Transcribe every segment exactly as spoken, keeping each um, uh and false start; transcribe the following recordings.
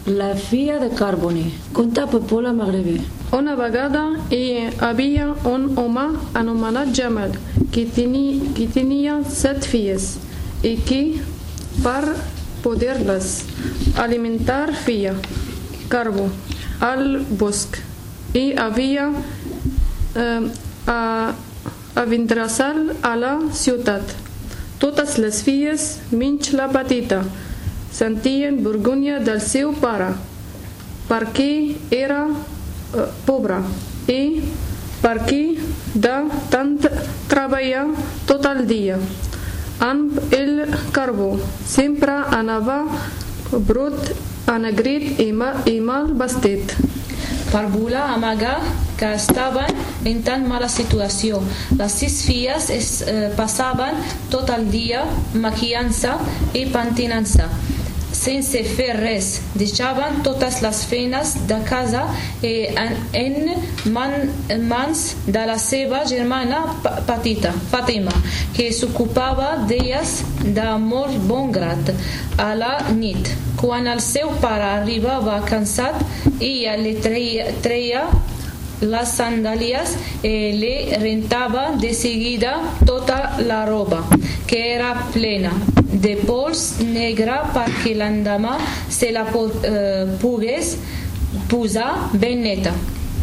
La filla de Carbone, conta poble magrebí. Una vegada hi havia un home anomenat Jamal que tenia, que tenia set filles i que, per poder-les alimentar, feia carbó al bosc i havia eh, a, a vindre'l a la ciutat. Totes les filles, menys la petita, sentien vergonya del seu pare, perquè era uh, pobre i perquè de tant treballar tot el dia amb el carbó. Sempre anava brut, enegrit i mal, i mal vestit. Per voler amagar que estaven en tan mala situació. Les sis filles es eh, passaven tot el dia maquillant-se i pentinant-se, sense fer res. Deixaven totes les feines de casa eh, en, en man, mans de la seva germana petita, Fàtima, que s'ocupava d'elles de molt bon grat. A la nit, quan el seu pare arribava cansat, ella li treia, treia les sandàlies i li rentava de seguida tota la roba, que era plena de pols negre perquè l'endemà se la eh, pogués posar ben neta.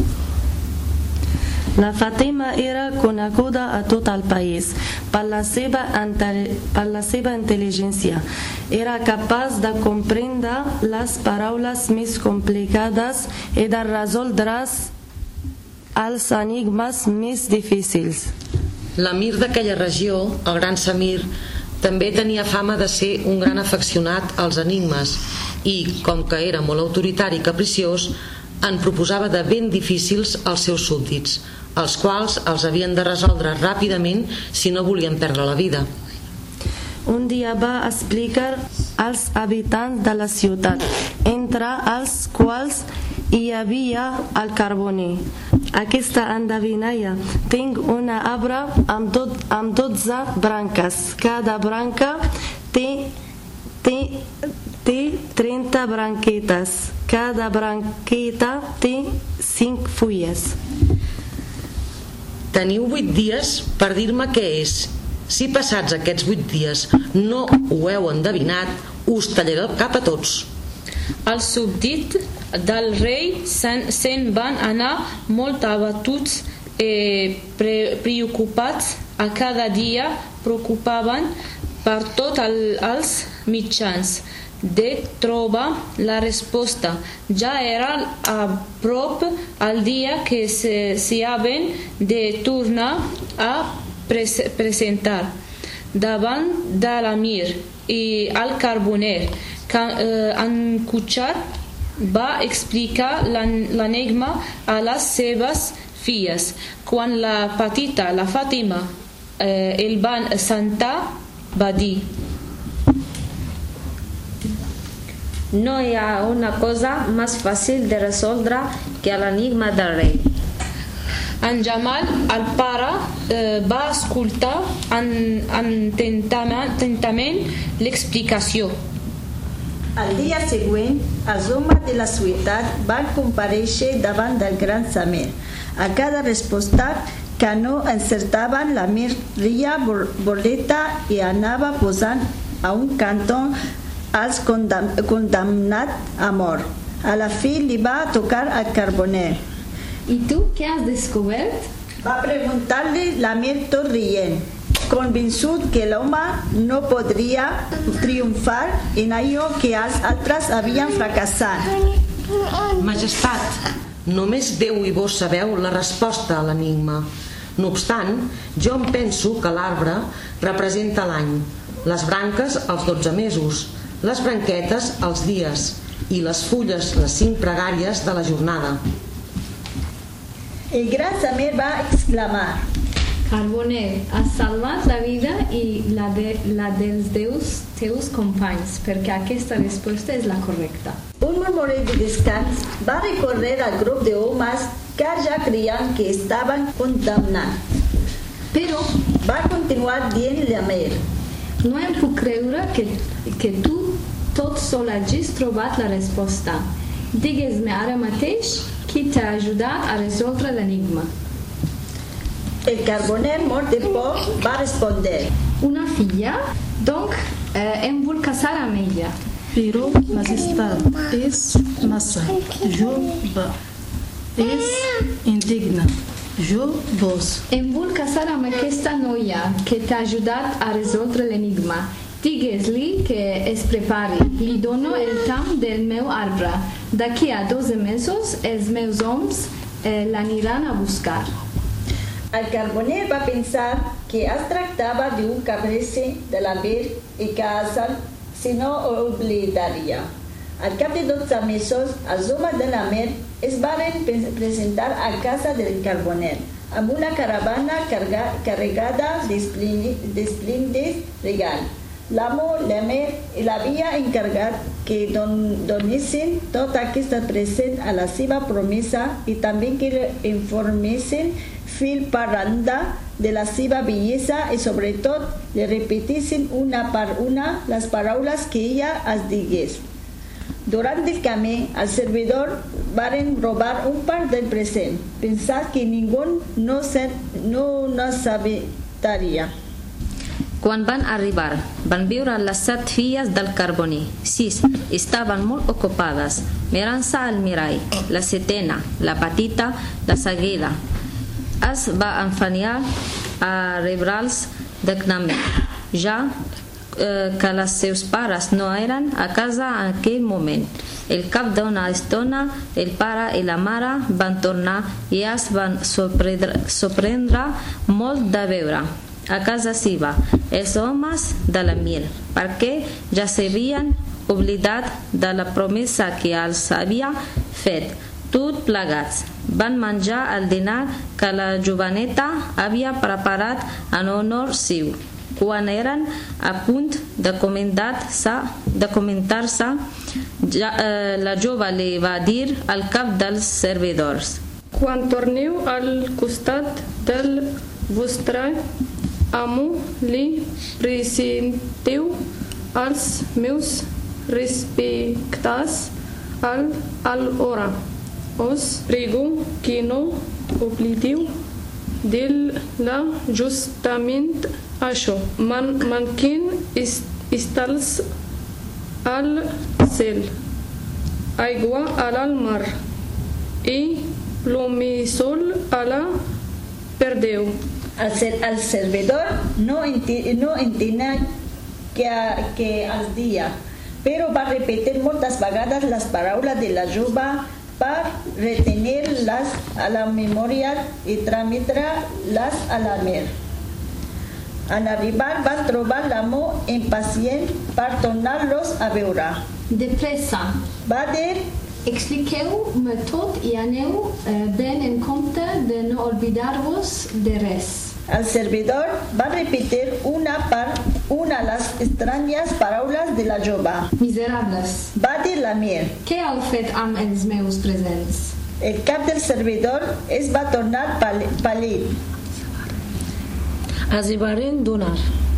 La Fàtima era coneguda a tot el país per la seva, per la seva intel·ligència. Era capaç de comprendre les paraules més complicades i de resoldre els enigmes més difícils. L'emir d'aquella regió, el gran Samir, també tenia fama de ser un gran afeccionat als enigmes i, com que era molt autoritari i capriciós, en proposava de ben difícils als seus súbdits, els quals els havien de resoldre ràpidament si no volien perdre la vida. Un dia va explicar als habitants de la ciutat, entre els quals hi havia el carboner. Aquesta endevinalla: tinc una arbre amb, tot, amb dotze branques. Cada branca té, té, té trenta branquetes. Cada branqueta té cinc fulles. Teniu vuit dies per dir-me què és. Si passats aquests vuit dies no ho heu endevinat, us tallaré el cap a tots. Els súbdits del rei se'n van anar molt abatuts i preocupats. A cada dia preocupaven per tots els mitjans de trobar la resposta. Ja era a prop el dia que s'hi havien de tornar a presentar davant de l'emir i el carboner. En Cuchar va explicar l'enigma a les seves filles. Quan la petita, la Fàtima, eh, el van sentar, va dir: no hi ha una cosa més fàcil de resoldre que l'enigma del rei. En Jamal, el pare, eh, va escoltar atentament l'explicació. El dia següent, els homes de la ciutat van comparèixer davant del gran Samir. A cada resposta que no encertaven, l'emir ria boleta i anava posant a un cantó els condam condemnats a mort. A la fi li va tocar al carboner. I tu què has descobert? Va preguntar-li l'emir tot rient, convençut que l'home no podria triomfar en allò que els altres havien fracassat. Majestat, només Déu i vos sabeu la resposta a l'enigma. No obstant, jo em penso que l'arbre representa l'any, les branques els dotze mesos, les branquetes els dies i les fulles les cinc pregàries de la jornada. El gran Samir va exclamar: Carboner, has salvat la vida i la, de, la dels teus, teus companys, perquè aquesta resposta és la correcta. Un murmureig de descans va recórrer al grup d'homes que ja creien que estaven condemnats. Però va continuar dient l'emir: no em puc creure que, que tu tot sol hagis trobat la resposta. Digues-me ara mateix qui t'ha ajudat a resoldre l'enigma. El carboner, mort de por, va respondre: Una filla? Donc, eh, em vull casar amb ella. Però, majestat, és massa. Jo va. És indigna. Jo vos. Em vull casar amb aquesta noia que t'ha ajudat a resoldre l'enigma. Digues-li que es prepari. Li dono el tam del meu arbre. D'aquí a dotze mesos, els meus homes eh, l'aniran a buscar. El carboner va pensar que es tractava d'un caprici de la Vir i que si no ho oblidaria. Al cap de dotze mesos, els homes de la mer es van presentar a casa del carboner amb una caravana carga, carregada d'esplèndids regals. L'amo, la mer, l'havia encarregat que don, donessin tot aquest present a la seva promesa i també que informessin fil per randa de la seva bellesa i sobretot li repetissin una per una les paraules que ella es digués. Durant el camí, els servidors varen robar un part del present, pensant que ningú no se no, no s'habitaria. Quan van arribar, van veure les set filles del carboner. Sis estaven molt ocupades, mirant-se al mirall. La setena, la petita, la seguida, es va enfanyar a rebre'ls dignament, ja eh, que els seus pares no eren a casa en aquell moment. Al cap d'una estona, el pare i la mare van tornar i es van sorprendre, sorprendre molt de veure a casa seva els homes de la Mir, perquè ja s'havien oblidat de la promesa que els havia fet. Tot plegats van menjar el dinar que la joveneta havia preparat en honor seu. Quan eren a punt de comentar-se, de comentar-se ja, eh, la jove li va dir al cap dels servidors: Quan torneu al costat del vostre amo, li presenteu els meus respectes al, al hora. Us prego que no oblideu del la justament això. Man, manquen estels al cel, aigua al mar i plomissol a la perdeu. El, el servidor no, enti, no entenia que, que els dia, però va repetir moltes vegades les paraules de la jove per retenir-les a la memòria i trametre-les a la mer. En arribar van trobar l'amo impacient per tornar-los a veure. De pressa. Va dir: expliqueu-me tot i aneu eh, ben en compte de no oblidar-vos de res. El servidor va repetir una per una les estranyes paraules de la jove. Miserables. Va dir la Mir: què heu fet amb els meus presents? El cap del servidor es va tornar pàl·lid. Els hi varen donar.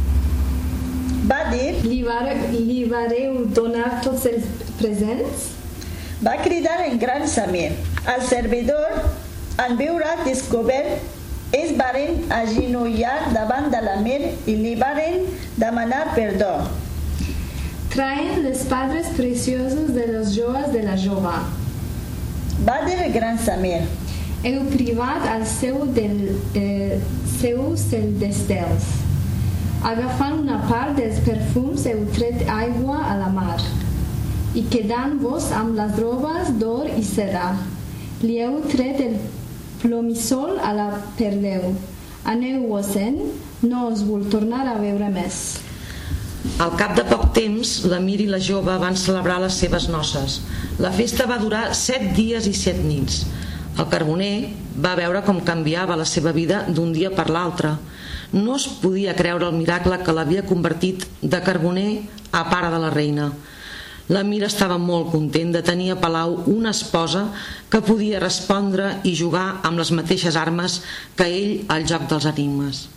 Va dir: li, vare, li vareu donar tots els presents? Va cridar en gran Samir. El servidor, en veure descobert, es varen agenollar davant de la Mir i li varen demanar perdó. Traen les padres preciosos de les joves de la jove. Va dir el gran Samir: heu privat el seu del eh, seus d'estels. Agafant una part dels perfums heu tret aigua a la mar i quedant-vos amb les robes d'or i seda. Li heu tret el plomissol a la perdeu. Aneu-vos-en, no us vull tornar a veure més. Al cap de poc temps, la Mir i la jove van celebrar les seves noces. La festa va durar set dies i set nits. El carboner va veure com canviava la seva vida d'un dia per l'altre. No es podia creure el miracle que l'havia convertit de carboner a pare de la reina. La Mir estava molt content de tenir a palau una esposa que podia respondre i jugar amb les mateixes armes que ell al joc dels enigmes.